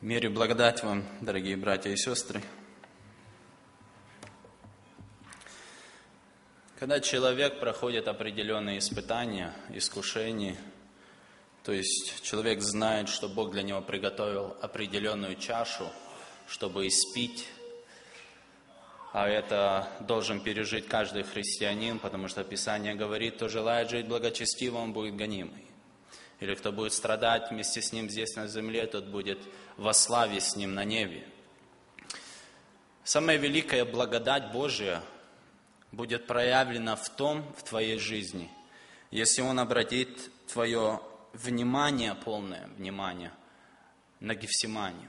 Мир и благодать вам, дорогие братья и сестры. Когда человек проходит определенные испытания, искушения, то есть человек знает, что Бог для него приготовил определенную чашу, чтобы испить, а это должен пережить каждый христианин, потому что Писание говорит, кто желает жить благочестиво, он будет гонимый. Или кто будет страдать вместе с ним здесь на земле, тот будет во славе с ним на небе. Самая великая благодать Божия будет проявлена в твоей жизни, если Он обратит твое внимание, полное внимание, на Гефсиманию.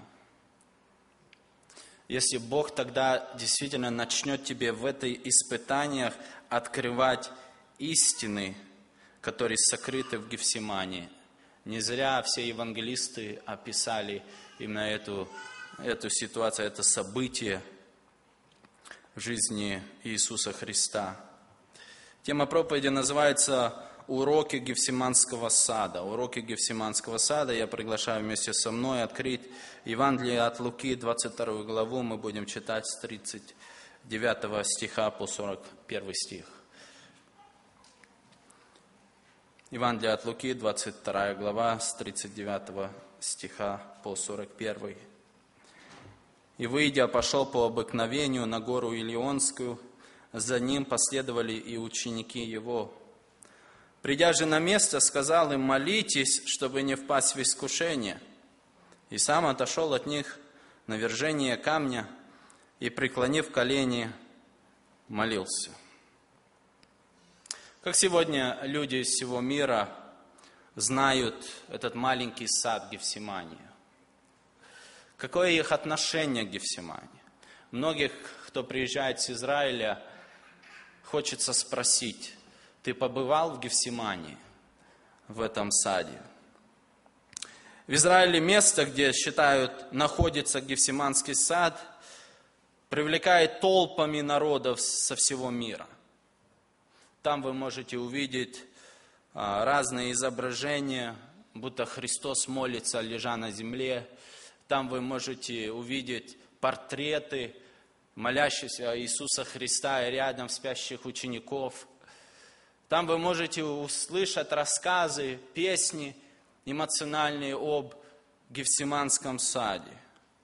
Если Бог тогда действительно начнет тебе в этих испытаниях открывать истины, которые сокрыты в Гефсимании. Не зря все евангелисты описали именно эту ситуацию, это событие в жизни Иисуса Христа. Тема проповеди называется «Уроки Гефсиманского сада». Уроки Гефсиманского сада. Я приглашаю вместе со мной открыть Евангелие от Луки, 22 главу. Мы будем читать с 39 стиха по 41 стих. Евангелие от Луки, 22 глава, с 39 стиха по 41. «И, выйдя, пошел по обыкновению на гору Илионскую, за ним последовали и ученики его. Придя же на место, сказал им: молитесь, чтобы не впасть в искушение. И сам отошел от них на вержение камня и, преклонив колени, молился». Как сегодня люди из всего мира знают этот маленький сад Гефсимании? Какое их отношение к Гефсимании? Многих, кто приезжает с Израиля, хочется спросить: ты побывал в Гефсимании, в этом саде? В Израиле место, где считают находится Гефсиманский сад, привлекает толпами народов со всего мира. Там вы можете увидеть разные изображения, будто Христос молится, лежа на земле. Там вы можете увидеть портреты молящихся Иисуса Христа и рядом спящих учеников. Там вы можете услышать рассказы, песни эмоциональные об Гефсиманском саде.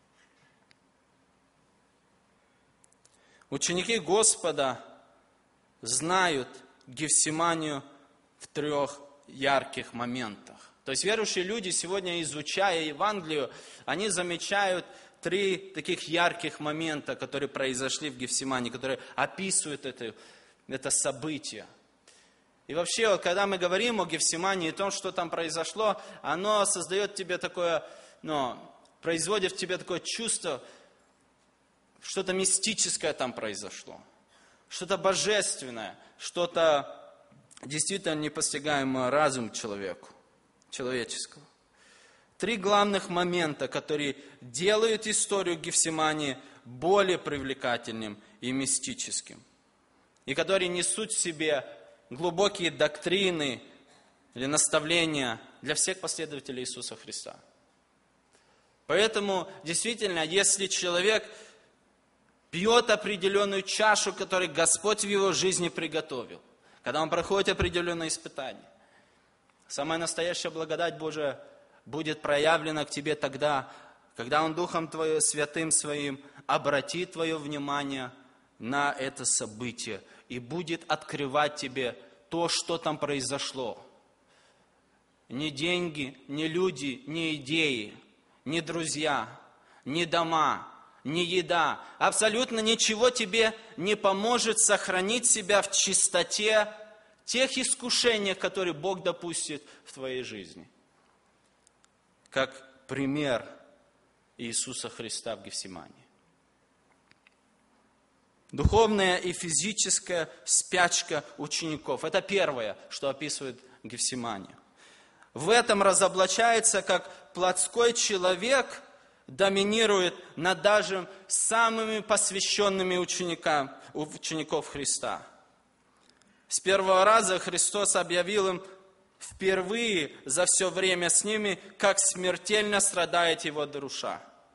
Ученики Господа знают Гефсиманию в 3 ярких моментах. То есть верующие люди сегодня, изучая Евангелие, они замечают 3 таких ярких момента, которые произошли в Гефсимании, которые описывают это событие. И вообще, когда мы говорим о Гефсимании и о том, что там произошло, оно создает в тебе такое, производит в тебе такое чувство, что-то мистическое там произошло. Что-то божественное, что-то действительно непостигаемое разум человеческого. 3 главных момента, которые делают историю Гефсимании более привлекательным и мистическим. И которые несут в себе глубокие доктрины или наставления для всех последователей Иисуса Христа. Поэтому, действительно, если человек пьет определенную чашу, которую Господь в его жизни приготовил, когда он проходит определенные испытания, самая настоящая благодать Божия будет проявлена к тебе тогда, когда Он Духом Святым Своим обратит твое внимание на это событие и будет открывать тебе то, что там произошло. Не деньги, не люди, не идеи, не друзья, не дома, не еда, абсолютно ничего тебе не поможет сохранить себя в чистоте тех искушений, которые Бог допустит в твоей жизни. Как пример Иисуса Христа в Гефсимании. Духовная и физическая спячка учеников. Это первое, что описывает Гефсиманию. В этом разоблачается, как плотской человек доминирует над даже самыми посвященными учеников Христа. С первого раза Христос объявил им впервые за все время с ними, как смертельно страдает его душа.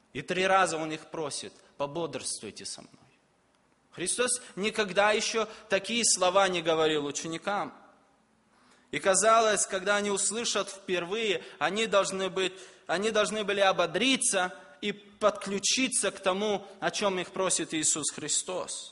И 3 раза Он их просит: пободрствуйте со мной. Христос никогда еще такие слова не говорил ученикам. И казалось, когда они услышат впервые, они должны были ободриться и подключиться к тому, о чем их просит Иисус Христос.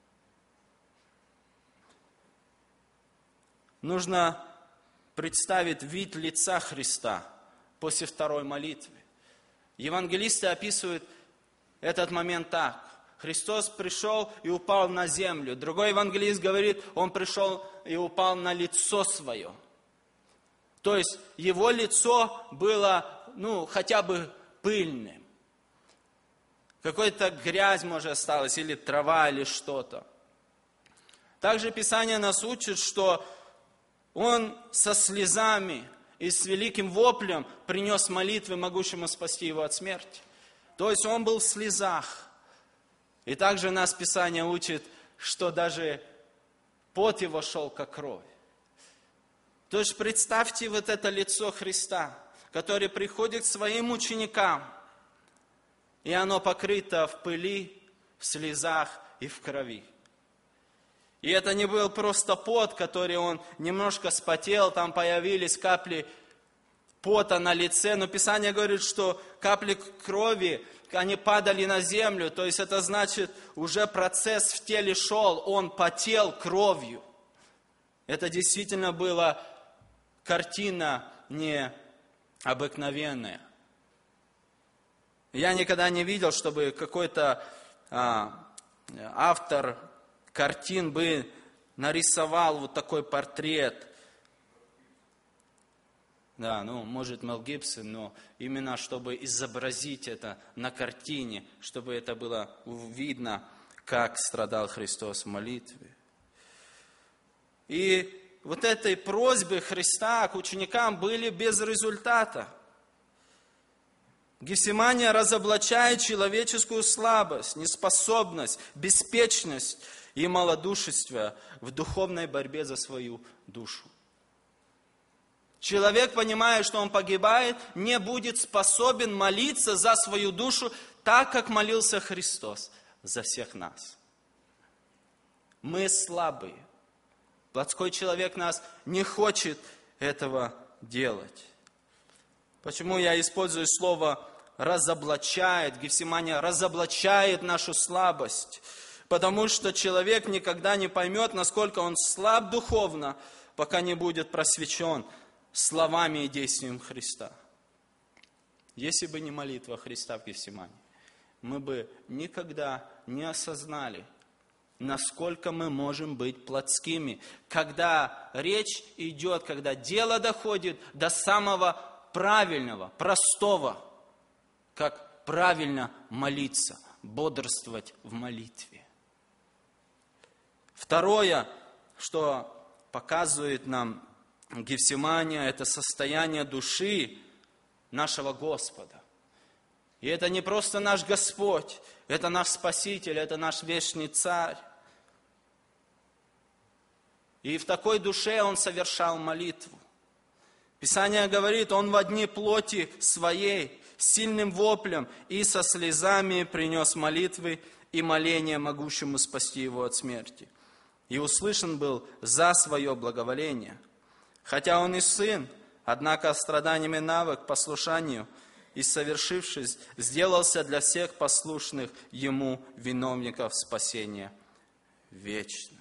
Нужно представить вид лица Христа после второй молитвы. Евангелисты описывают этот момент так. Христос пришел и упал на землю. Другой евангелист говорит, Он пришел и упал на лицо свое. То есть Его лицо было, хотя бы пыльным. Какая-то грязь, может, осталась, или трава, или что-то. Также Писание нас учит, что Он со слезами и с великим воплем принес молитвы, могущему спасти Его от смерти. То есть Он был в слезах. И также нас Писание учит, что даже пот Его шел, как кровь. То есть представьте вот это лицо Христа, который приходит к своим ученикам, и оно покрыто в пыли, в слезах и в крови. И это не был просто пот, который он немножко вспотел, там появились капли пота на лице, но Писание говорит, что капли крови, они падали на землю, то есть это значит, уже процесс в теле шел, он потел кровью. Это действительно была картина необыкновенная. Я никогда не видел, чтобы какой-то автор картин бы нарисовал вот такой портрет. Да, может Мел Гибсон, но именно чтобы изобразить это на картине, чтобы это было видно, как страдал Христос в молитве. И вот этой просьбы Христа к ученикам были без результата. Гефсимания разоблачает человеческую слабость, неспособность, беспечность и малодушие в духовной борьбе за свою душу. Человек, понимая, что он погибает, не будет способен молиться за свою душу так, как молился Христос за всех нас. Мы слабые. Плотской человек нас не хочет этого делать. Почему я использую слово «разоблачает»? Гефсимания разоблачает нашу слабость. Потому что человек никогда не поймет, насколько он слаб духовно, пока не будет просвещен словами и действием Христа. Если бы не молитва Христа в Гефсимании, мы бы никогда не осознали, насколько мы можем быть плотскими. Когда речь идет, когда дело доходит до самого правильного, простого, как правильно молиться, бодрствовать в молитве. Второе, что показывает нам Гефсимания, это состояние души нашего Господа. И это не просто наш Господь, это наш Спаситель, это наш вечный Царь. И в такой душе Он совершал молитву. Писание говорит, Он во дни плоти своей, сильным воплем и со слезами принес молитвы и моления, могущему спасти Его от смерти. И услышан был за свое благоволение. Хотя Он и Сын, однако страданиями навык послушанию и совершившись, сделался для всех послушных Ему виновников спасения вечно.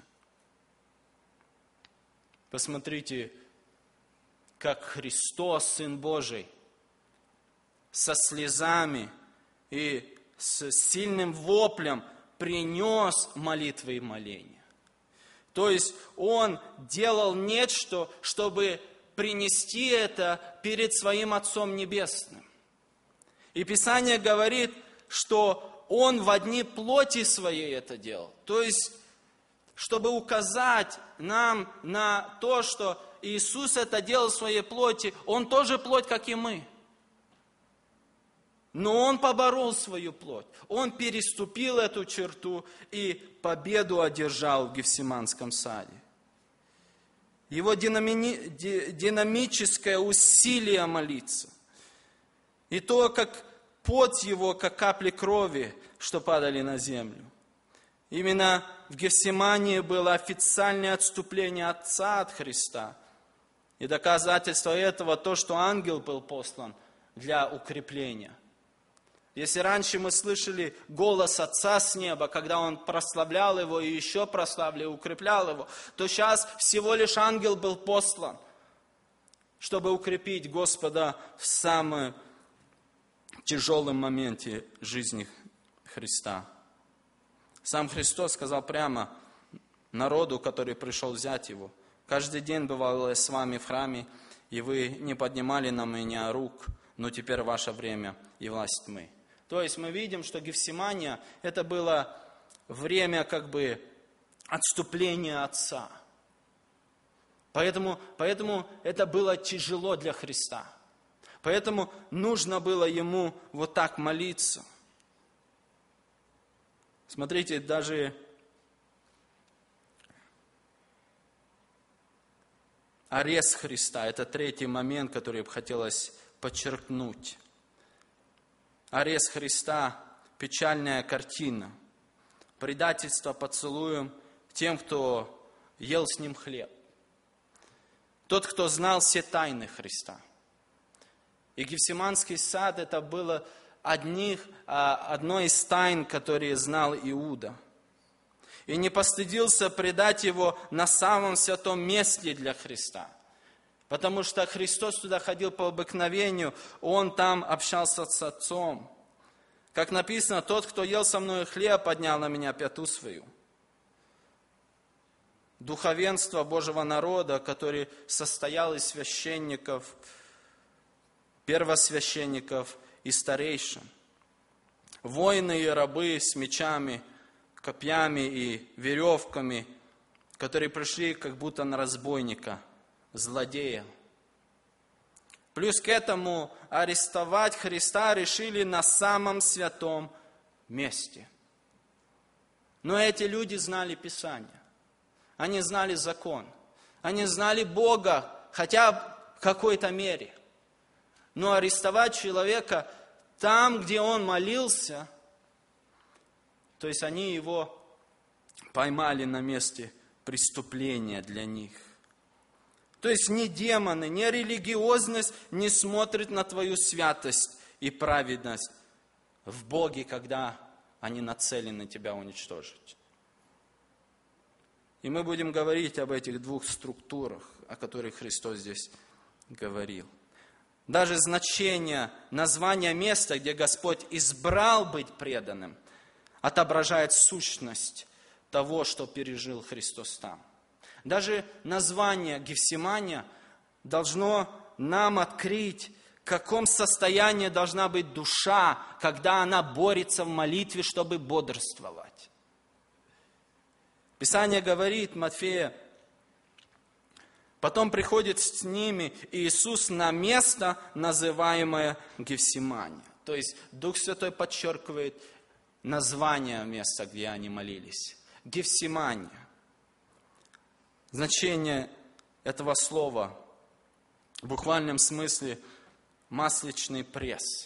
Посмотрите, как Христос, Сын Божий, со слезами и с сильным воплем принес молитвы и моления. То есть Он делал нечто, чтобы принести это перед Своим Отцом Небесным. И Писание говорит, что Он во дни плоти Своей это делал. То есть, чтобы указать нам на то, что Иисус это делал в Своей плоти, Он тоже плоть, как и мы. Но Он поборол свою плоть. Он переступил эту черту и победу одержал в Гефсиманском саде. Его динамическое усилие молиться. И то, как пот его, как капли крови, что падали на землю. Именно в Гефсимании было официальное отступление Отца от Христа. И доказательство этого то, что ангел был послан для укрепления. Если раньше мы слышали голос Отца с неба, когда Он прославлял Его и еще прославлял и укреплял Его, то сейчас всего лишь ангел был послан, чтобы укрепить Господа в самом тяжелом моменте жизни Христа. Сам Христос сказал прямо народу, который пришел взять Его: «Каждый день бывал я с вами в храме, и вы не поднимали на меня рук, но теперь ваше время и власть тьмы». То есть мы видим, что Гефсимания – это было время отступления Отца. Поэтому это было тяжело для Христа. Поэтому нужно было Ему вот так молиться. Смотрите, даже арест Христа – это третий момент, который бы хотелось подчеркнуть. Арест Христа – печальная картина. Предательство поцелуем тем, кто ел с Ним хлеб. Тот, кто знал все тайны Христа. И Гефсиманский сад – это было одно из тайн, которые знал Иуда. И не постыдился предать Его на самом святом месте для Христа. Потому что Христос туда ходил по обыкновению, Он там общался с Отцом. Как написано: «Тот, кто ел со мной хлеб, поднял на меня пяту свою». Духовенство Божьего народа, который состоял из священников, первосвященников и старейшин. Воины и рабы с мечами, копьями и веревками, которые пришли как будто на разбойника, злодея. Плюс к этому арестовать Христа решили на самом святом месте. Но эти люди знали Писание. Они знали закон. Они знали Бога, хотя в какой-то мере. Но арестовать человека там, где он молился, то есть они его поймали на месте преступления для них. То есть ни демоны, ни религиозность не смотрят на твою святость и праведность в Боге, когда они нацелены тебя уничтожить. И мы будем говорить об этих двух структурах, о которых Христос здесь говорил. Даже значение, название места, где Господь избрал быть преданным, отображает сущность того, что пережил Христос там. Даже название Гефсимания должно нам открыть, в каком состоянии должна быть душа, когда она борется в молитве, чтобы бодрствовать. Писание говорит, Матфея: «Потом приходит с ними Иисус на место, называемое Гефсимания». То есть Дух Святой подчеркивает название места, где они молились. Гефсимания. Значение этого слова в буквальном смысле масличный пресс.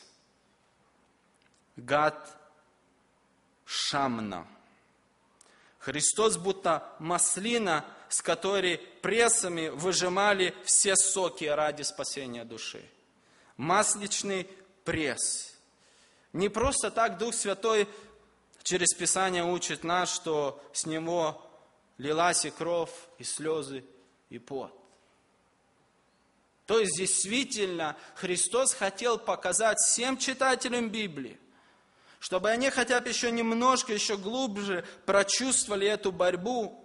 Гад Шамна. Христос будто маслина, с которой прессами выжимали все соки ради спасения души. Масличный пресс. Не просто так Дух Святой через Писание учит нас, что с Него лилась и кровь, и слезы, и пот. То есть действительно Христос хотел показать всем читателям Библии, чтобы они хотя бы еще немножко, еще глубже прочувствовали эту борьбу,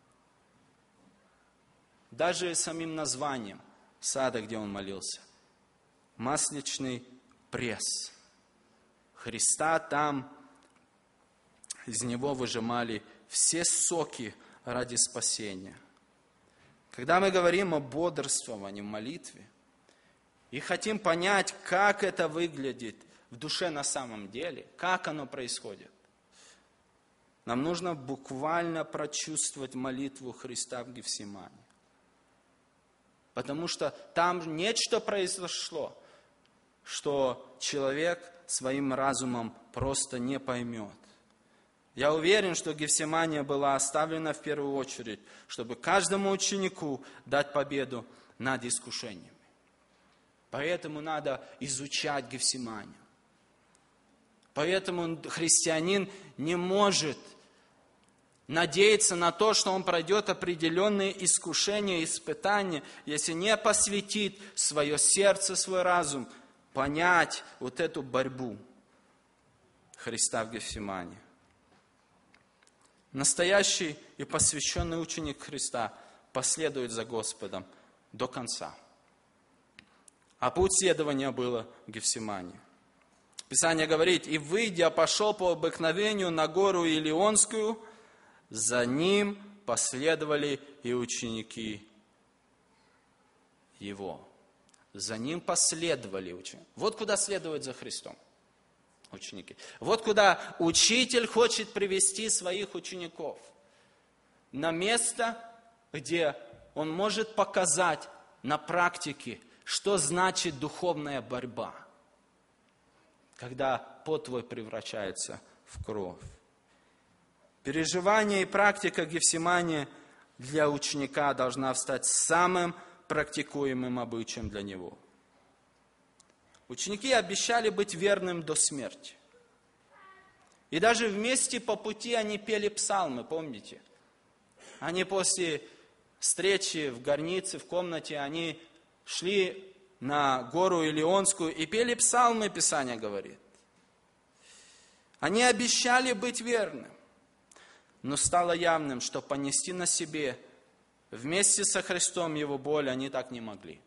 даже самим названием сада, где он молился. Масличный пресс. Христа там, из него выжимали все соки ради спасения. Когда мы говорим о бодрствовании в молитве и хотим понять, как это выглядит в душе на самом деле, как оно происходит, нам нужно буквально прочувствовать молитву Христа в Гефсимании. Потому что там нечто произошло. что человек своим разумом просто не поймет. Я уверен, что Гефсимания была оставлена в первую очередь, чтобы каждому ученику дать победу над искушениями. Поэтому надо изучать Гефсиманию. Поэтому христианин не может надеяться на то, что он пройдет определенные искушения, испытания, если не посвятит свое сердце, свой разум, понять вот эту борьбу Христа в Гефсимании. Настоящий и посвященный ученик Христа последует за Господом до конца. А путь следования было в Гефсимании. Писание говорит: «И, выйдя, пошел по обыкновению на гору Илионскую, за ним последовали и ученики его». За ним последовали ученики. Вот куда следуют за Христом ученики. Вот куда учитель хочет привести своих учеников. На место, где он может показать на практике, что значит духовная борьба, когда пот твой превращается в кровь. Переживание и практика Гефсимании для ученика должна стать самым практикуемым обычаем для него. Ученики обещали быть верным до смерти. И даже вместе по пути они пели псалмы, помните? Они после встречи в горнице, в комнате, они шли на гору Илионскую и пели псалмы, Писание говорит. Они обещали быть верным, но стало явным, что понести на себе вместе со Христом Его боль они так не могли.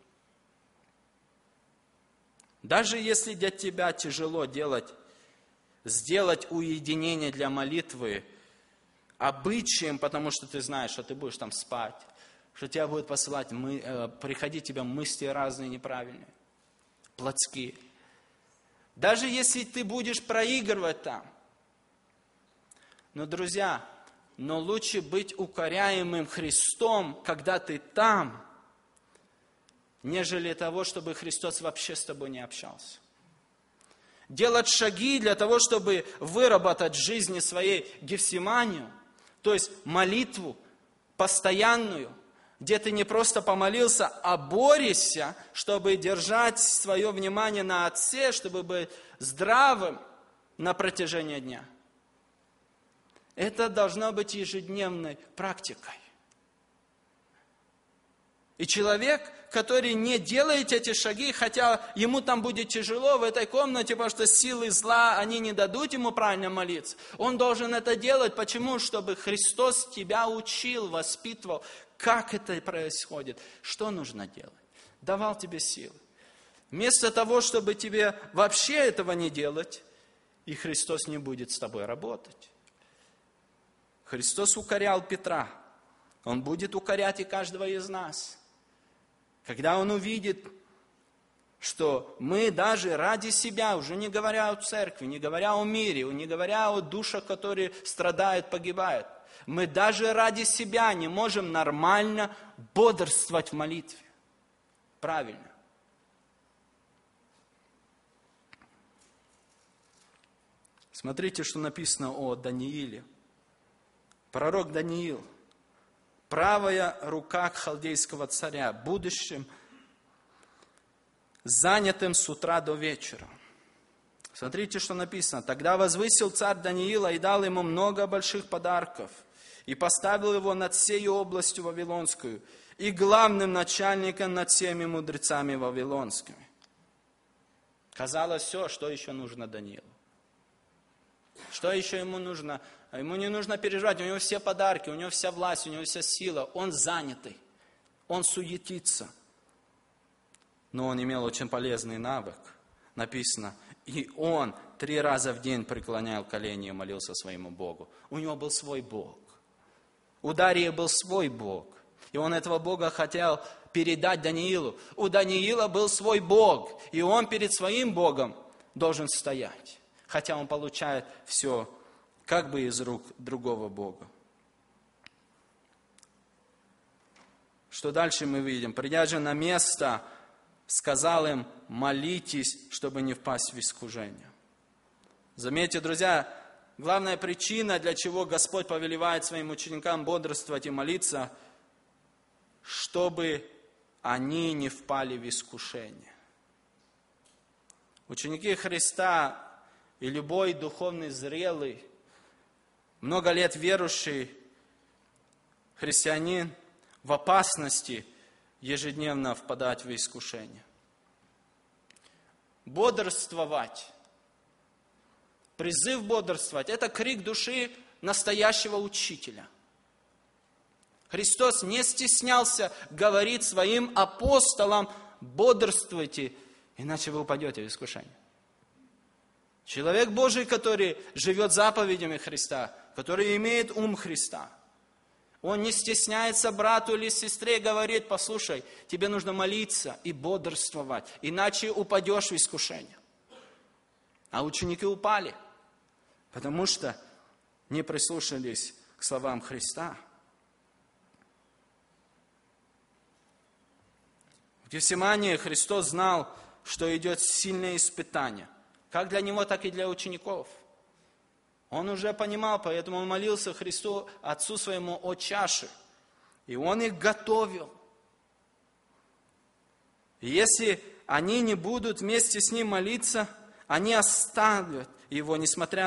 Даже если для тебя тяжело сделать уединение для молитвы обычаем, потому что ты знаешь, что ты будешь там спать, что тебя будут посылать, приходить тебе мысли разные неправильные, плотские. Даже если ты будешь проигрывать там. Но, друзья, лучше быть укоряемым Христом, когда ты там, нежели того, чтобы Христос вообще с тобой не общался. Делать шаги для того, чтобы выработать в жизни своей Гефсиманию, то есть молитву постоянную, где ты не просто помолился, а борешься, чтобы держать свое внимание на Отце, чтобы быть здравым на протяжении дня. Это должно быть ежедневной практикой. И человек, который не делает эти шаги, хотя ему там будет тяжело в этой комнате, потому что силы зла, они не дадут ему правильно молиться. Он должен это делать. Почему? Чтобы Христос тебя учил, воспитывал, как это происходит, что нужно делать. Давал тебе силы. Вместо того, чтобы тебе вообще этого не делать, и Христос не будет с тобой работать. Христос укорял Петра. Он будет укорять и каждого из нас. Когда Он увидит, что мы даже ради себя, уже не говоря о церкви, не говоря о мире, не говоря о душах, которые страдают, погибают, мы даже ради себя не можем нормально бодрствовать в молитве. Правильно. Смотрите, что написано о Данииле. Пророк Даниил. Правая рука халдейского царя, будущим, занятым с утра до вечера. Смотрите, что написано. Тогда возвысил царь Даниила и дал ему много больших подарков, и поставил его над всею областью Вавилонскую, и главным начальником над всеми мудрецами вавилонскими. Казалось, все, что еще нужно Даниилу. Что еще ему нужно? Ему не нужно переживать, у него все подарки, у него вся власть, у него вся сила. Он занятый, он суетится. Но он имел очень полезный навык. Написано, и он 3 раза в день преклонял колени и молился своему Богу. У него был свой Бог. У Дарии был свой Бог. И он этого Бога хотел передать Даниилу. У Даниила был свой Бог. И он перед своим Богом должен стоять. Хотя он получает все как бы из рук другого Бога. Что дальше мы видим? Придя же на место сказал им: молитесь, чтобы не впасть в искушение. Заметьте, друзья, главная причина, для чего Господь повелевает своим ученикам бодрствовать и молиться, чтобы они не впали в искушение. Ученики Христа и любой духовный зрелый, много лет верующий христианин в опасности ежедневно впадать в искушение. Бодрствовать, призыв бодрствовать – это крик души настоящего учителя. Христос не стеснялся говорить своим апостолам: бодрствуйте, иначе вы упадете в искушение. Человек Божий, который живет заповедями Христа, который имеет ум Христа, он не стесняется брату или сестре говорить: послушай, тебе нужно молиться и бодрствовать, иначе упадешь в искушение. А ученики упали, потому что не прислушались к словам Христа. В Гефсимании Христос знал, что идет сильное испытание, как для Него, так и для учеников. Он уже понимал, поэтому он молился Христу, Отцу Своему, о чаше. И Он их готовил. И если они не будут вместе с Ним молиться, они оставят Его, несмотря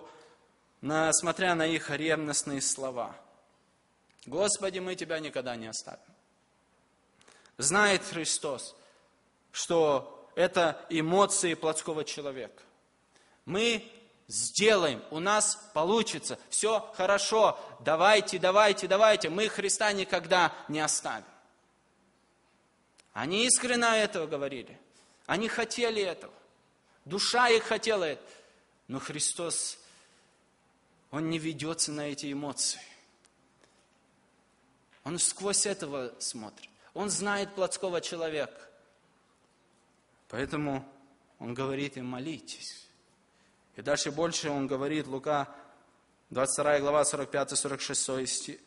на их ревностные слова. Господи, мы Тебя никогда не оставим. Знает Христос, что это эмоции плотского человека. Мы сделаем, у нас получится, все хорошо, давайте, мы Христа никогда не оставим. Они искренне этого говорили, они хотели этого, душа их хотела этого, но Христос, Он не ведется на эти эмоции. Он сквозь этого смотрит, Он знает плотского человека, поэтому Он говорит им: молитесь. И дальше больше Он говорит, Лука, 22 глава, 45-46 стих.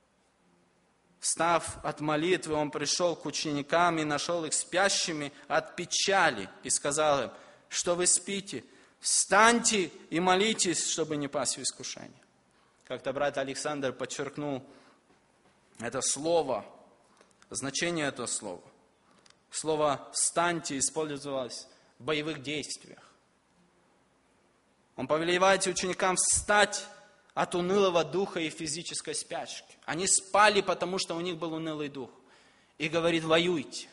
Встав от молитвы, Он пришел к ученикам и нашел их спящими от печали. И сказал им: что вы спите? Встаньте и молитесь, чтобы не пасть в искушение. Как-то брат Александр подчеркнул это слово, значение этого слова. Слово «встаньте» использовалось в боевых действиях. Он повелевает ученикам встать от унылого духа и физической спячки. Они спали, потому что у них был унылый дух. И говорит: воюйте.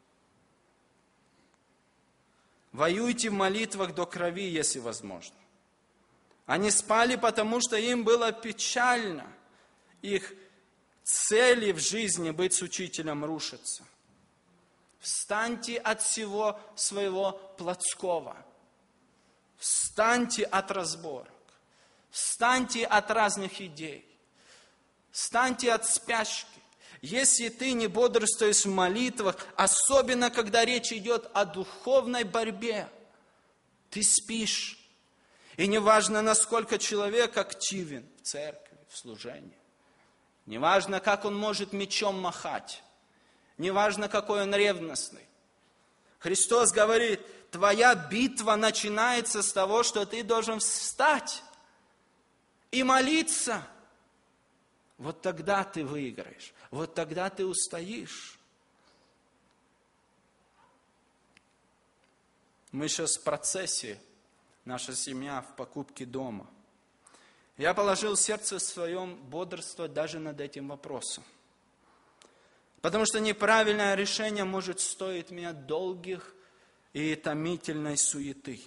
Воюйте в молитвах до крови, если возможно. Они спали, потому что им было печально. Их цели в жизни быть с учителем рушатся. Встаньте от всего своего плотского. Встаньте от разборок. Встаньте от разных идей. Встаньте от спячки. Если ты не бодрствуешь в молитвах, особенно когда речь идет о духовной борьбе, ты спишь. И неважно, насколько человек активен в церкви, в служении. Неважно, как он может мечом махать. Неважно, какой он ревностный. Христос говорит: твоя битва начинается с того, что ты должен встать и молиться. Вот тогда ты выиграешь. Вот тогда ты устоишь. Мы сейчас в процессе, наша семья в покупке дома. Я положил сердце своем бодрствовать даже над этим вопросом. Потому что неправильное решение может стоить мне долгих и томительной суеты.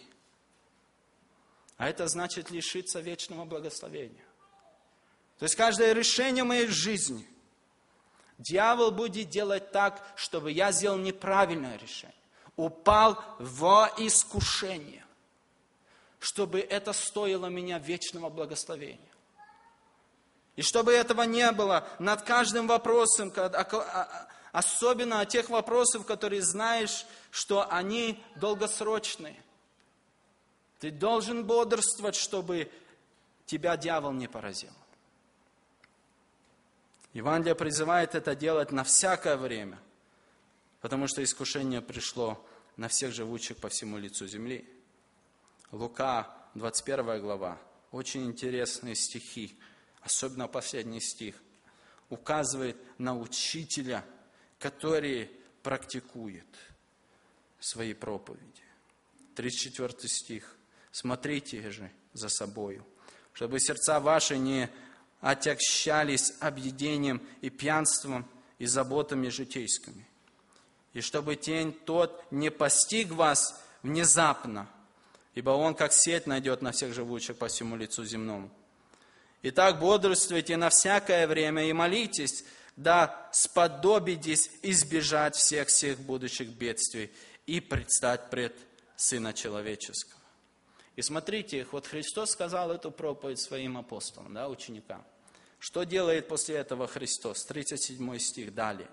А это значит лишиться вечного благословения. То есть каждое решение моей жизни дьявол будет делать так, чтобы я сделал неправильное решение. Упал в искушение. Чтобы это стоило меня вечного благословения. И чтобы этого не было над каждым вопросом, особенно тех вопросов, которые знаешь, что они долгосрочные. Ты должен бодрствовать, чтобы тебя дьявол не поразил. Евангелие призывает это делать на всякое время. потому что искушение пришло на всех живущих по всему лицу земли. Лука, 21 глава, очень интересные стихи, особенно последний стих, указывает на учителя, который практикует свои проповеди. 34 стих. «Смотрите же за собою, чтобы сердца ваши не отягчались объедением и пьянством и заботами житейскими, и чтобы тень тот не постиг вас внезапно, ибо он, как сеть, найдет на всех живущих по всему лицу земному. Итак, бодрствуйте на всякое время и молитесь, да сподобитесь избежать всех будущих бедствий и предстать пред Сына Человеческого». И смотрите, вот Христос сказал эту проповедь своим апостолам, ученикам. Что делает после этого Христос? 37 стих далее.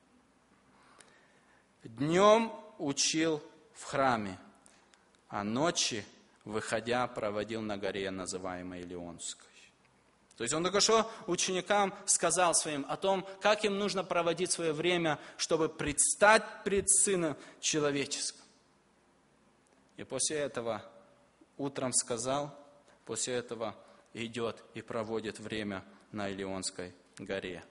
«Днем учил в храме, а ночи, выходя, проводил на горе, называемой Илионской». То есть он только что ученикам сказал своим о том, как им нужно проводить свое время, чтобы предстать пред Сыном Человеческим. И после этого утром сказал, после этого идет и проводит время на Илионской горе.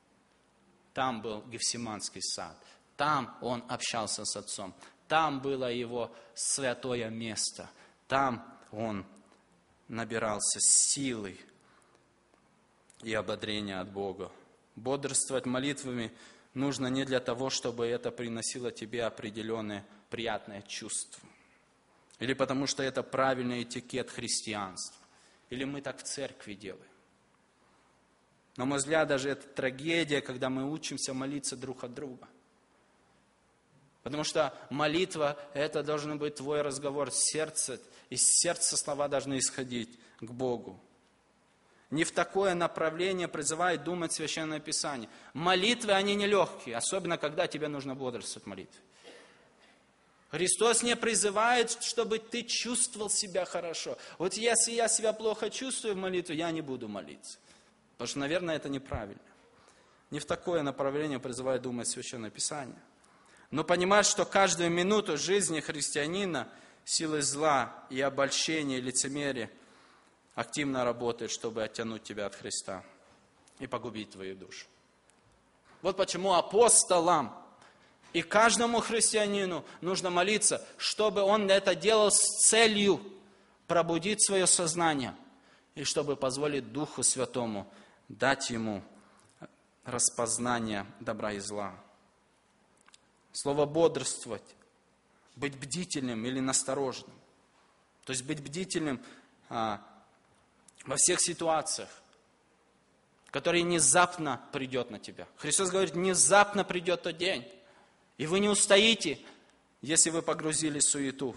Там был Гефсиманский сад, там он общался с Отцом, там было его святое место, там он набирался силы и ободрения от Бога. Бодрствовать молитвами нужно не для того, чтобы это приносило тебе определенное приятное чувство, или потому что это правильный этикет христианства, или мы так в церкви делаем. На мой взгляд, даже это трагедия, когда мы учимся молиться друг от друга. Потому что молитва – это должен быть твой разговор с сердцем, из сердца слова должны исходить к Богу. Не в такое направление призывает думать Священное Писание. Молитвы, они нелегкие, особенно когда тебе нужно бодрствовать в молитве. Христос не призывает, чтобы ты чувствовал себя хорошо. Вот если я себя плохо чувствую в молитве, я не буду молиться. Потому что, наверное, это неправильно. Не в такое направление призывает думать Священное Писание. Но понимать, что каждую минуту жизни христианина силы зла и обольщения, и лицемерия активно работают, чтобы оттянуть тебя от Христа и погубить твою душу. Вот почему апостолам и каждому христианину нужно молиться, чтобы он это делал с целью пробудить свое сознание и чтобы позволить Духу Святому дать ему распознание добра и зла. Слово «бодрствовать», быть бдительным или настороженным. То есть быть бдительным во всех ситуациях, которые внезапно придет на тебя. Христос говорит, внезапно придет тот день, и вы не устоите, если вы погрузились в суету.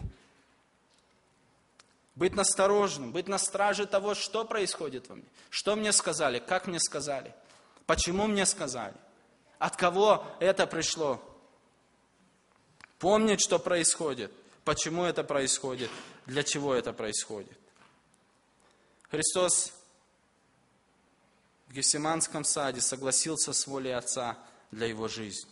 Быть настороженным, быть на страже того, что происходит во мне. Что мне сказали, как мне сказали, почему мне сказали, от кого это пришло. Помнить, что происходит, почему это происходит, для чего это происходит. Христос в Гефсиманском саде согласился с волей Отца для его жизни.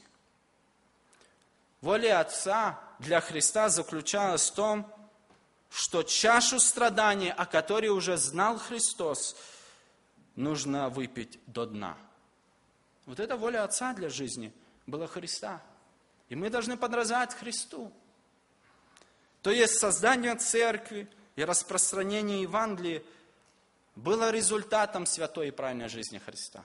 Воля Отца для Христа заключалась в том, что чашу страданий, о которой уже знал Христос, нужно выпить до дна. Вот это воля Отца для жизни была Христа. И мы должны подражать Христу. То есть создание церкви и распространение Евангелия было результатом святой и правильной жизни Христа.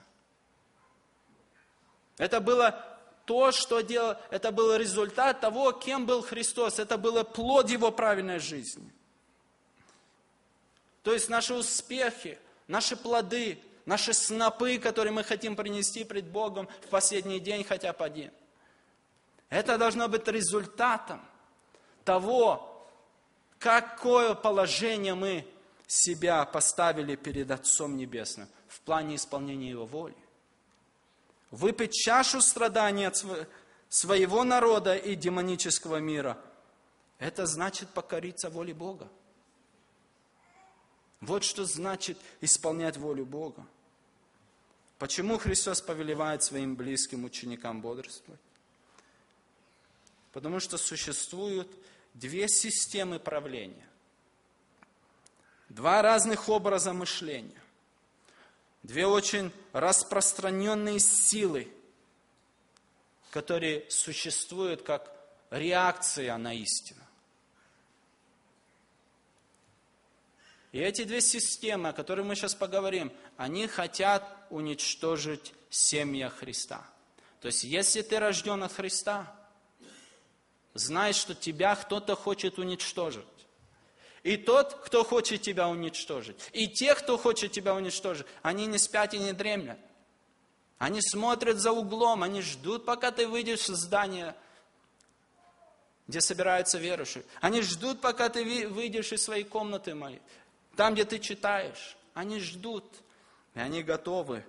Это было то, что делал, это был результат того, кем был Христос. Это был плод Его правильной жизни. То есть наши успехи, наши плоды, наши снопы, которые мы хотим принести пред Богом в последний день хотя бы один. Это должно быть результатом того, какое положение мы себя поставили перед Отцом Небесным в плане исполнения Его воли. Выпить чашу страданий от своего народа и демонического мира, это значит покориться воле Бога. Вот что значит исполнять волю Бога. Почему Христос повелевает своим близким ученикам бодрствовать? Потому что существуют две системы правления. Два разных образа мышления. Две очень распространенные силы, которые существуют как реакция на истину. И эти две системы, о которых мы сейчас поговорим, они хотят уничтожить семя Христа. То есть, если ты рожден от Христа, знай, что тебя кто-то хочет уничтожить. И тот, кто хочет тебя уничтожить, и те, кто хочет тебя уничтожить, они не спят и не дремлят. Они смотрят за углом, они ждут, пока ты выйдешь из здания, где собираются верующие. Они ждут, пока ты выйдешь из своей комнаты моей. Там, где ты читаешь, они ждут, и они готовы.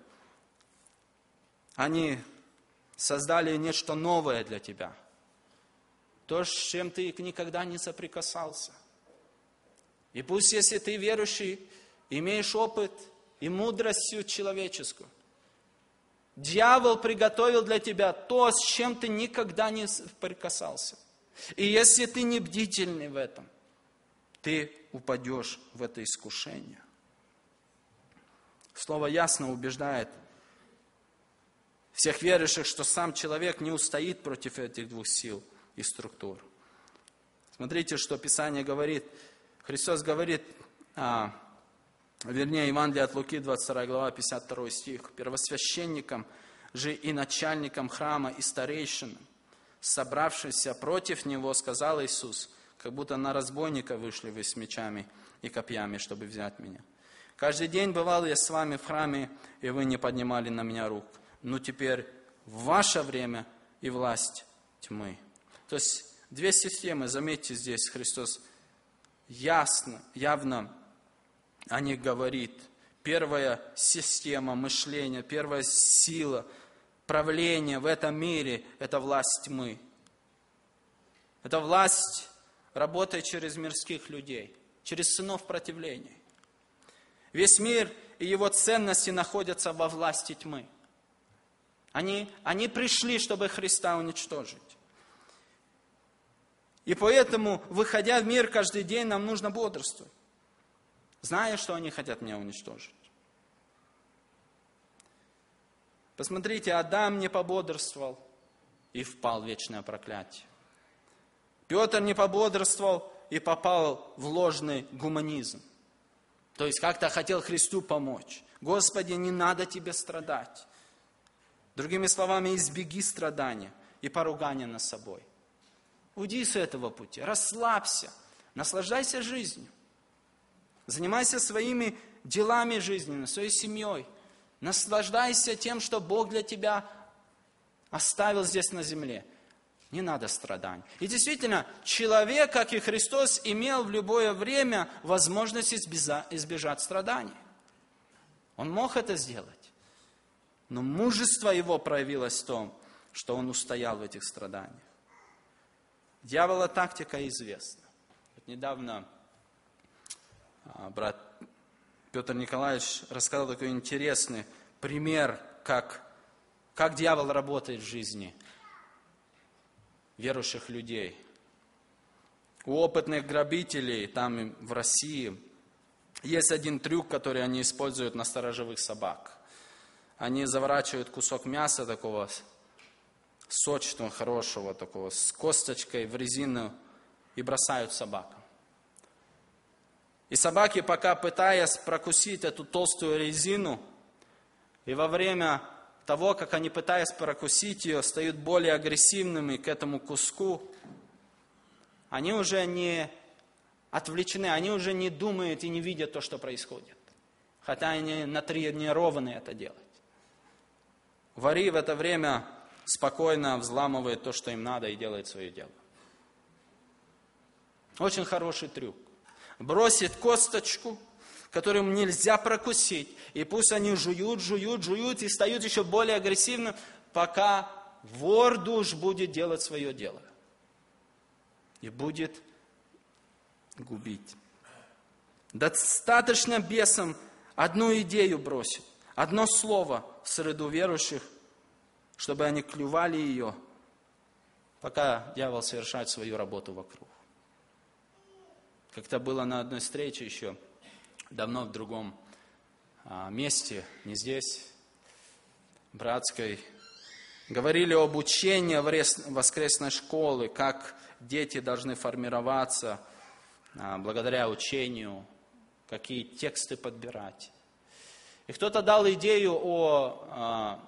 Они создали нечто новое для тебя. То, с чем ты никогда не соприкасался. И пусть, если ты верующий, имеешь опыт и мудростью человеческую, дьявол приготовил для тебя то, с чем ты никогда не соприкасался. И если ты не бдительный в этом, ты упадешь в это искушение. Слово ясно убеждает всех верующих, что сам человек не устоит против этих двух сил и структур. Смотрите, что Писание говорит. Христос говорит, Евангелие от Луки, 22 глава, 52 стих. «Первосвященникам же и начальникам храма и старейшинам, собравшимся против Него, сказал Иисус, как будто на разбойника вышли вы с мечами и копьями, чтобы взять меня. Каждый день бывал я с вами в храме, и вы не поднимали на меня рук. Но теперь ваше время и власть тьмы». То есть, две системы, заметьте, здесь Христос явно о них говорит. Первая система мышления, первая сила правления в этом мире – это власть тьмы. Это власть работает через мирских людей, через сынов противления. Весь мир и его ценности находятся во власти тьмы. Они пришли, чтобы Христа уничтожить. И поэтому, выходя в мир каждый день, нам нужно бодрствовать, зная, что они хотят меня уничтожить. Посмотрите, Адам не пободрствовал и впал в вечное проклятие. Петр не пободрствовал и попал в ложный гуманизм. То есть как-то хотел Христу помочь. Господи, не надо тебе страдать. Другими словами, избеги страдания и поругания над собой. Уйди с этого пути, расслабься, наслаждайся жизнью. Занимайся своими делами жизненными, своей семьей. Наслаждайся тем, что Бог для тебя оставил здесь на земле. Не надо страданий. И действительно, человек, как и Христос, имел в любое время возможность избежать страданий. Он мог это сделать. Но мужество его проявилось в том, что он устоял в этих страданиях. Дьявола тактика известна. Вот недавно брат Петр Николаевич рассказал такой интересный пример, как дьявол работает в жизни верующих людей. У опытных грабителей там в России есть один трюк, который они используют на сторожевых собак. Они заворачивают кусок мяса такого сочного, хорошего, такого с косточкой в резину и бросают собакам. И собаки, пока пытаясь прокусить эту толстую резину, и во время того, как они пытаясь прокусить ее, стают более агрессивными к этому куску, они уже не отвлечены, они уже не думают и не видят то, что происходит. Хотя они натренированы это делать. Вори в это время спокойно взламывает то, что им надо, и делает свое дело. Очень хороший трюк. Бросит косточку, которую нельзя прокусить, и пусть они жуют, и стают еще более агрессивны, пока вор-душ будет делать свое дело. И будет губить. Достаточно бесам одну идею бросить, одно слово в среду верующих, чтобы они клювали ее пока дьявол совершает свою работу вокруг. Как-то было на одной встрече еще давно в другом месте, не здесь, братской. Говорили об учении воскресной школы, как дети должны формироваться благодаря учению, какие тексты подбирать. И кто-то дал идею о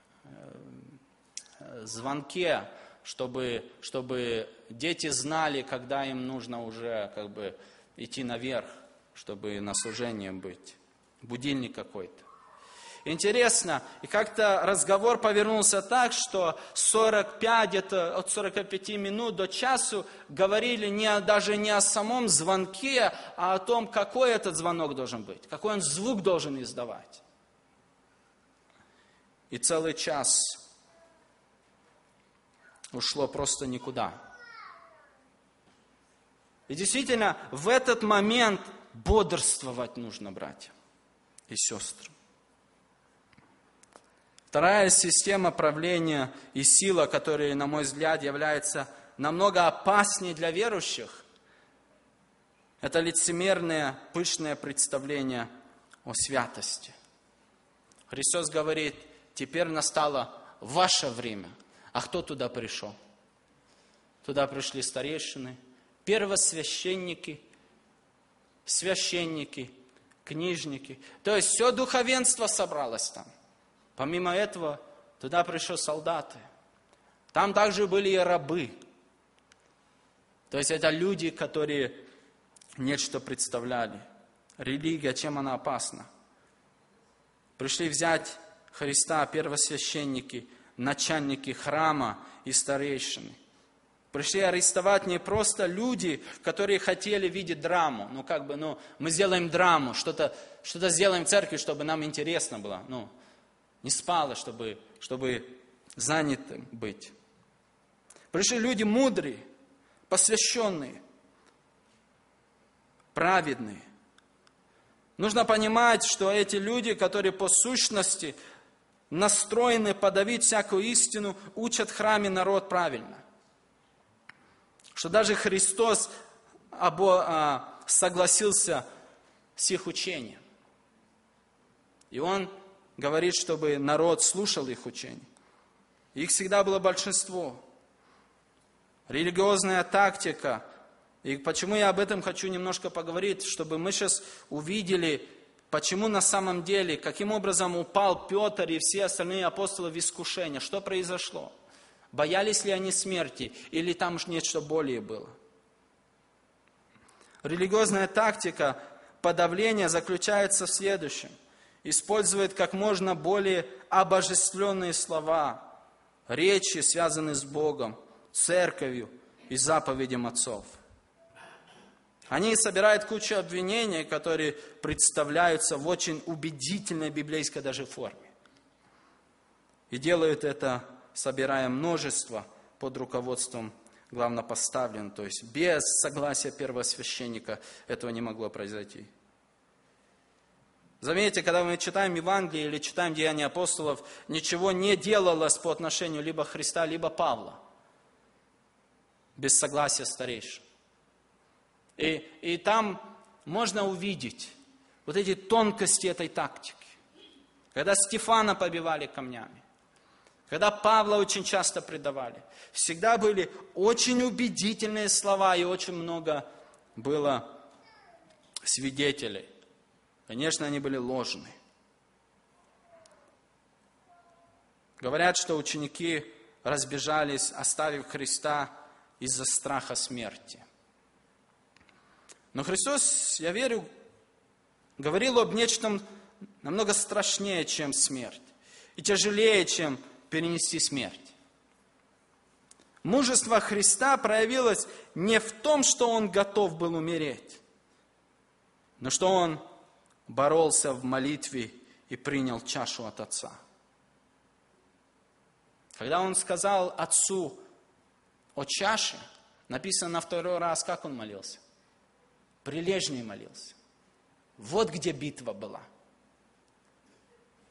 звонке, чтобы дети знали, когда им нужно уже идти наверх, чтобы на служение быть. Будильник какой-то. Интересно, и как-то разговор повернулся так, что где-то от 45 минут до часу говорили даже не о самом звонке, а о том, какой этот звонок должен быть, какой он звук должен издавать. И целый час ушло просто никуда. И действительно, в этот момент бодрствовать нужно, братья и сестры. Вторая система правления и сила, которая, на мой взгляд, является намного опаснее для верующих, это лицемерное, пышное представление о святости. Христос говорит, теперь настало ваше время. А кто туда пришел? Туда пришли старейшины, первосвященники, священники, книжники. То есть все духовенство собралось там. Помимо этого, туда пришли солдаты. Там также были и рабы. То есть это люди, которые нечто представляли. Религия, чем она опасна? Пришли взять Христа первосвященники, начальники храма и старейшины. Пришли арестовать не просто люди, которые хотели видеть драму. Мы сделаем драму, что-то сделаем в церкви, чтобы нам интересно было. Не спало, чтобы занятым быть. Пришли люди мудрые, посвященные, праведные. Нужно понимать, что эти люди, которые по сущности настроены подавить всякую истину, учат в храме народ правильно. Что даже Христос согласился с их учением. И Он говорит, чтобы народ слушал их учение. Их всегда было большинство. Религиозная тактика. И почему я об этом хочу немножко поговорить, чтобы мы сейчас увидели, почему на самом деле, каким образом упал Петр и все остальные апостолы в искушение. Что произошло? Боялись ли они смерти? Или там нечто более было? Религиозная тактика подавления заключается в следующем. Использует как можно более обожествленные слова, речи, связанные с Богом, церковью и заповедям отцов. Они собирают кучу обвинений, которые представляются в очень убедительной библейской даже форме. И делают это, собирая множество под руководством главнопоставленного. То есть без согласия первосвященника этого не могло произойти. Заметьте, когда мы читаем Евангелие или читаем Деяния апостолов, ничего не делалось по отношению либо Христа, либо Павла. Без согласия старейшин. И там можно увидеть вот эти тонкости этой тактики. Когда Стефана побивали камнями, когда Павла очень часто предавали, всегда были очень убедительные слова и очень много было свидетелей. Конечно, они были ложные. Говорят, что ученики разбежались, оставив Христа из-за страха смерти. Но Христос, я верю, говорил об нечто намного страшнее, чем смерть. И тяжелее, чем перенести смерть. Мужество Христа проявилось не в том, что Он готов был умереть, но что Он боролся в молитве и принял чашу от Отца. Когда Он сказал Отцу о чаше, написано на второй раз, как Он молился. Прилежнее молился. Вот где битва была.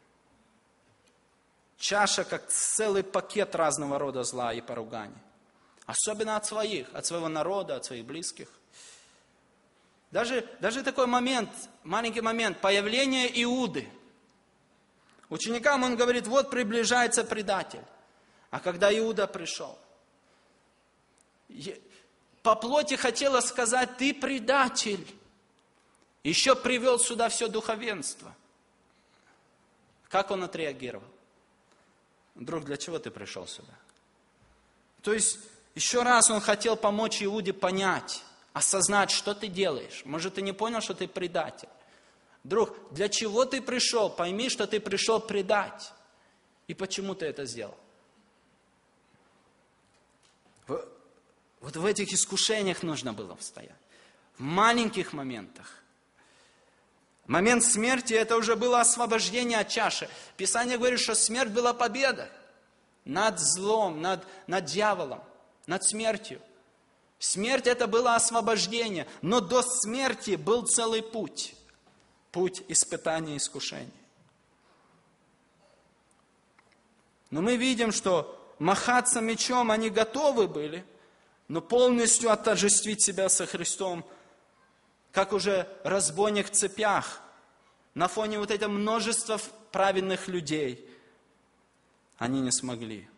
Чаша, как целый пакет разного рода зла и поруганий. Особенно от своих, от своего народа, от своих близких. Даже такой момент, маленький момент, появление Иуды. Ученикам он говорит, вот приближается предатель. А когда Иуда пришел, по плоти хотела сказать, ты предатель. Еще привел сюда все духовенство. Как он отреагировал? Друг, для чего ты пришел сюда? То есть, еще раз он хотел помочь Иуде понять, осознать, что ты делаешь. Может, ты не понял, что ты предатель. Друг, для чего ты пришел? Пойми, что ты пришел предать. И почему ты это сделал? Вот в этих искушениях нужно было стоять. В маленьких моментах. Момент смерти, это уже было освобождение от чаши. Писание говорит, что смерть была победа над злом, над дьяволом, над смертью. Смерть это было освобождение, но до смерти был целый путь. Путь испытаний и искушений. Но мы видим, что махаться мечом они готовы были, но полностью отождествить себя со Христом, как уже разбойник в цепях, на фоне вот этого множества праведных людей, они не смогли.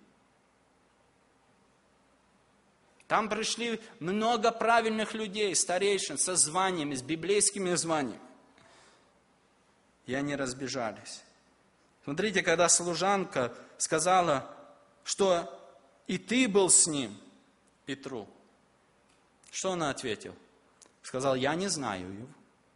Там пришли много правильных людей, старейшин, со званиями, с библейскими званиями. И они разбежались. Смотрите, когда служанка сказала, что и ты был с ним, Петру, что она ответила? Сказал, я не знаю его.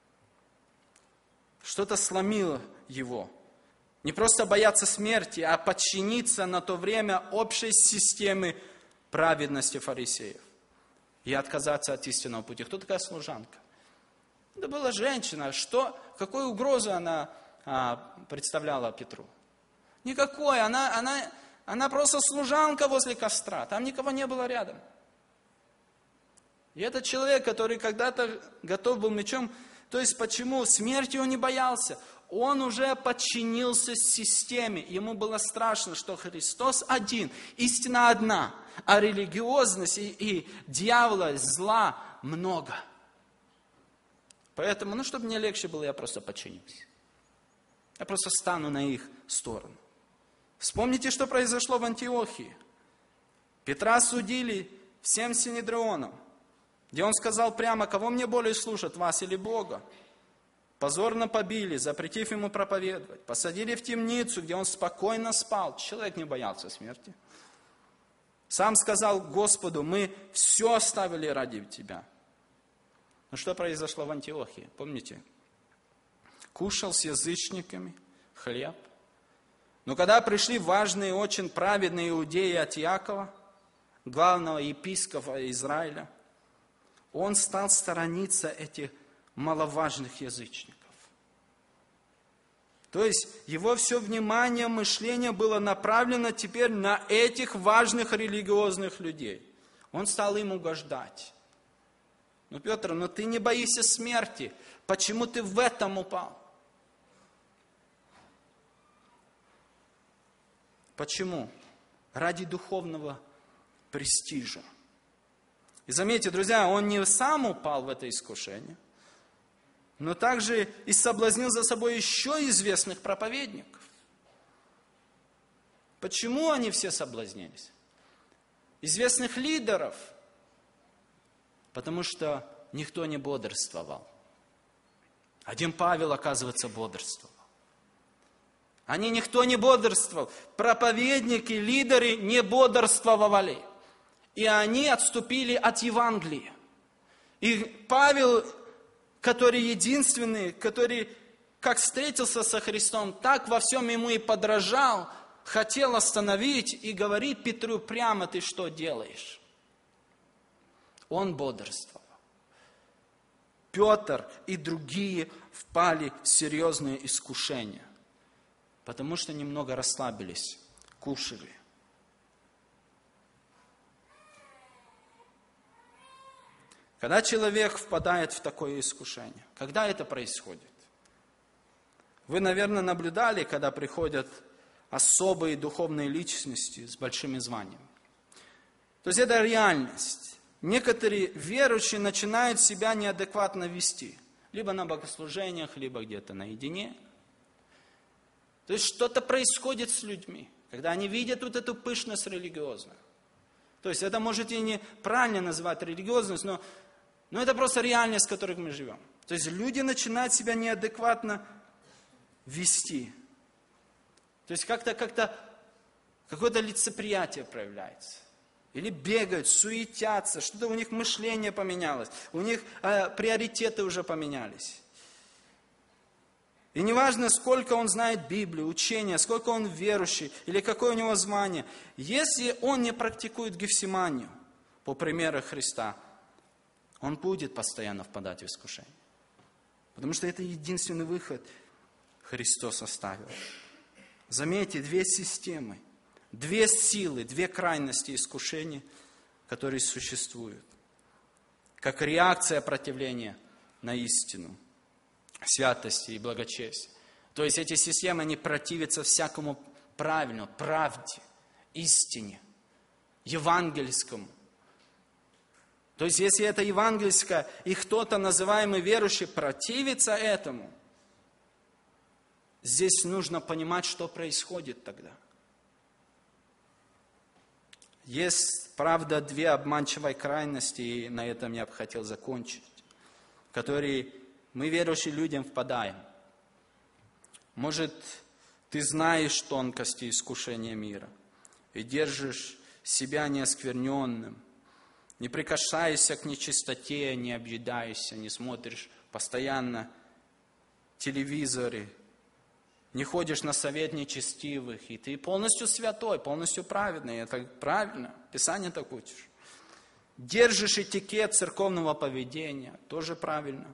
Что-то сломило его. Не просто бояться смерти, а подчиниться на то время общей системе праведности фарисеев. И отказаться от истинного пути. Кто такая служанка? Это была женщина. Какую угрозу она представляла Петру? Никакой. Она просто служанка возле костра. Там никого не было рядом. И этот человек, который когда-то готов был мечом, то есть почему? Смерти он не боялся. Он уже подчинился системе. Ему было страшно, что Христос один, истина одна, а религиозность и дьявола, зла много. Поэтому, чтобы мне легче было, я просто подчинюсь. Я просто стану на их сторону. Вспомните, что произошло в Антиохии. Петра судили всем синедрионом, где он сказал прямо, кого мне более слушать, вас или Бога? Позорно побили, запретив ему проповедовать. Посадили в темницу, где он спокойно спал. Человек не боялся смерти. Сам сказал Господу, мы все оставили ради тебя. Но что произошло в Антиохии? Помните? Кушал с язычниками хлеб. Но когда пришли важные, очень праведные иудеи от Иакова, главного епископа Израиля, он стал сторониться этих маловажных язычников. То есть, его все внимание, мышление было направлено теперь на этих важных религиозных людей. Он стал им угождать. Петр, ты не боишься смерти. Почему ты в этом упал? Почему? Ради духовного престижа. И заметьте, друзья, он не сам упал в это искушение, но также и соблазнил за собой еще известных проповедников. Почему они все соблазнились? Известных лидеров. Потому что никто не бодрствовал. Один Павел, оказывается, бодрствовал. Никто не бодрствовал. Проповедники, лидеры не бодрствовали. И они отступили от Евангелия. И Павел, который единственный, который как встретился со Христом, так во всем ему и подражал, хотел остановить и говорит Петру прямо, ты что делаешь? Он бодрствовал. Петр и другие впали в серьезные искушения, потому что немного расслабились, кушали. Когда человек впадает в такое искушение, когда это происходит? Вы, наверное, наблюдали, когда приходят особые духовные личности с большими званиями. То есть это реальность. Некоторые верующие начинают себя неадекватно вести. Либо на богослужениях, либо где-то наедине. То есть что-то происходит с людьми, когда они видят вот эту пышность религиозную. То есть это может и неправильно называть религиозность, но это просто реальность, в которой мы живем. То есть люди начинают себя неадекватно вести. То есть как-то какое-то лицеприятие проявляется. Или бегают, суетятся, что-то у них мышление поменялось, у них приоритеты уже поменялись. И неважно, сколько он знает Библию, учения, сколько он верующий, или какое у него звание, если он не практикует гефсиманию, по примеру Христа, он будет постоянно впадать в искушение. Потому что это единственный выход Христос оставил. Заметьте, две системы, две силы, две крайности искушений, которые существуют. Как реакция противления на истину, святости и благочестия. То есть эти системы, они противятся всякому правильному, правде, истине, евангельскому. То есть если это евангельское, и кто-то, называемый верующий, противится этому, здесь нужно понимать, что происходит тогда. Есть, правда, две обманчивые крайности, и на этом я бы хотел закончить, которые мы, верующие, людям впадаем. Может, ты знаешь тонкости искушения мира и держишь себя неоскверненным, не прикасаешься к нечистоте, не объедаешься, не смотришь постоянно телевизоры, не ходишь на совет нечестивых, и ты полностью святой, полностью праведный. Это правильно, Писание так учишь. Держишь этикет церковного поведения, тоже правильно.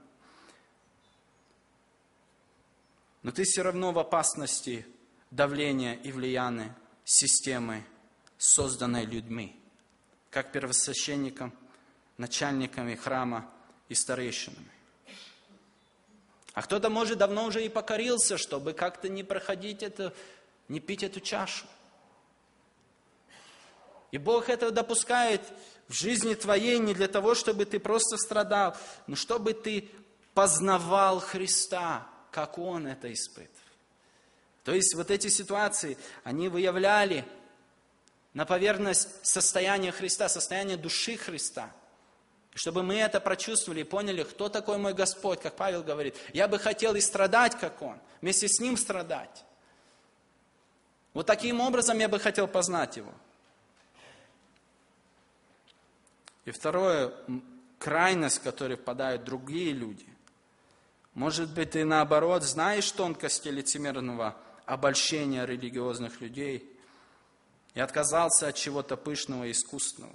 Но ты все равно в опасности давления и влияния системы, созданной людьми, как первосвященником, начальниками храма и старейшинами. А кто-то, может, давно уже и покорился, чтобы как-то не проходить это, не пить эту чашу. И Бог это допускает в жизни твоей не для того, чтобы ты просто страдал, но чтобы ты познавал Христа, как Он это испытывал. То есть вот эти ситуации, они выявляли на поверхность состояние Христа, состояние души Христа. Чтобы мы это прочувствовали и поняли, кто такой мой Господь, как Павел говорит. Я бы хотел и страдать, как Он, вместе с Ним страдать. Вот таким образом я бы хотел познать Его. И второе, крайность, в которую впадают другие люди. Может быть, ты наоборот знаешь тонкости лицемерного обольщения религиозных людей и отказался от чего-то пышного и искусственного.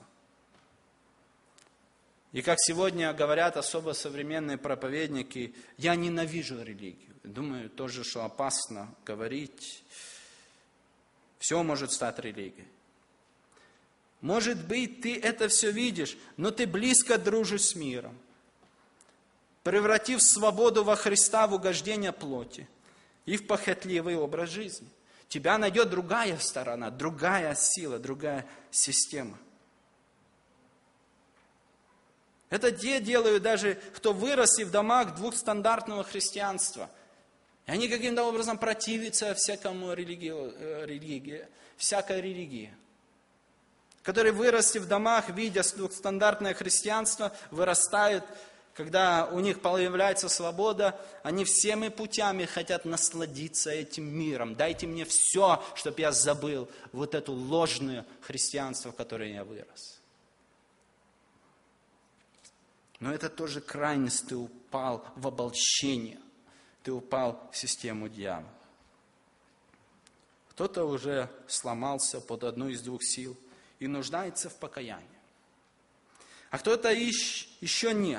И как сегодня говорят особо современные проповедники, я ненавижу религию. Думаю, тоже, что опасно говорить. Все может стать религией. Может быть, ты это все видишь, но ты близко дружишь с миром, превратив свободу во Христа в угождение плоти и в похотливый образ жизни. Тебя найдет другая сторона, другая сила, другая система. Это те делают даже, кто вырос и в домах двухстандартного христианства. И они каким-то образом противятся всякому религии, всякой религии. Которые выросли в домах, видя двухстандартное христианство, вырастают, когда у них появляется свобода, они всеми путями хотят насладиться этим миром. Дайте мне все, чтобы я забыл вот это ложное христианство, в которое я вырос. Но это тоже крайность, ты упал в обольщение, ты упал в систему дьявола. Кто-то уже сломался под одну из двух сил и нуждается в покаянии. А кто-то еще нет.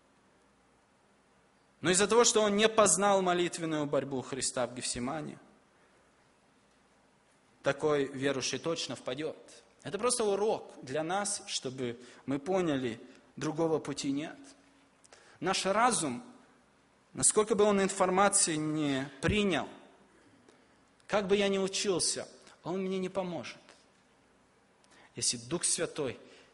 Но из-за того, что он не познал молитвенную борьбу Христа в Гефсимании, такой верующий точно впадет. Это просто урок для нас, чтобы мы поняли, другого пути нет. Наш разум, насколько бы он информации не принял, как бы я ни учился, он мне не поможет. Если Дух Святой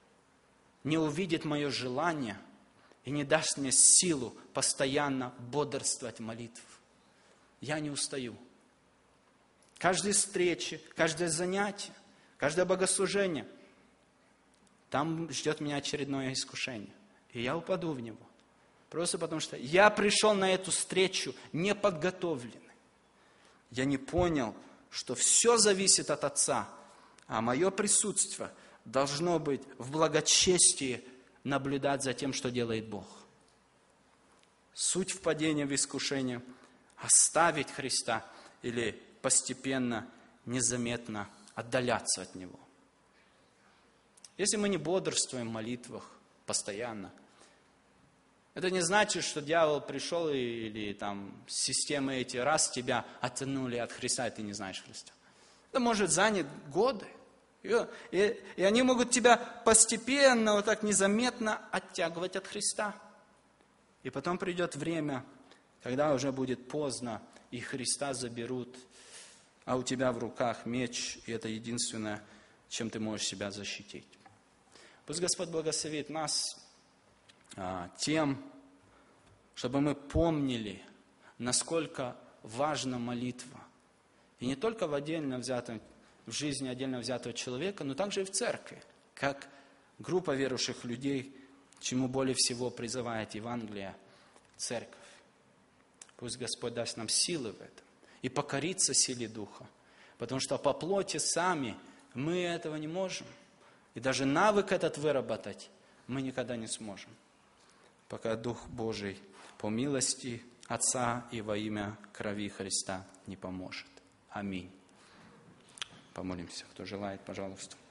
не увидит мое желание и не даст мне силу постоянно бодрствовать в молитве. Я не устаю. Каждая встреча, каждое занятие, каждое богослужение, там ждет меня очередное искушение. И я упаду в него. Просто потому что я пришел на эту встречу неподготовленный. Я не понял, что все зависит от Отца, а мое присутствие должно быть в благочестии наблюдать за тем, что делает Бог. Суть впадения в искушение – оставить Христа или постепенно, незаметно отдаляться от Него. Если мы не бодрствуем в молитвах постоянно, это не значит, что дьявол пришел или там системы эти раз тебя оттянули от Христа, и ты не знаешь Христа. Это может занять годы. И они могут тебя постепенно, вот так незаметно оттягивать от Христа. И потом придет время, когда уже будет поздно, и Христа заберут, а у тебя в руках меч, и это единственное, чем ты можешь себя защитить. Пусть Господь благословит нас тем, чтобы мы помнили, насколько важна молитва. И не только в жизни отдельно взятого человека, но также и в церкви, как группа верующих людей, чему более всего призывает Евангелие, церковь. Пусть Господь даст нам силы в этом и покориться силе Духа, потому что по плоти сами мы этого не можем. И даже навык этот выработать мы никогда не сможем, пока Дух Божий по милости Отца и во имя крови Христа не поможет. Аминь. Помолимся. Кто желает, пожалуйста.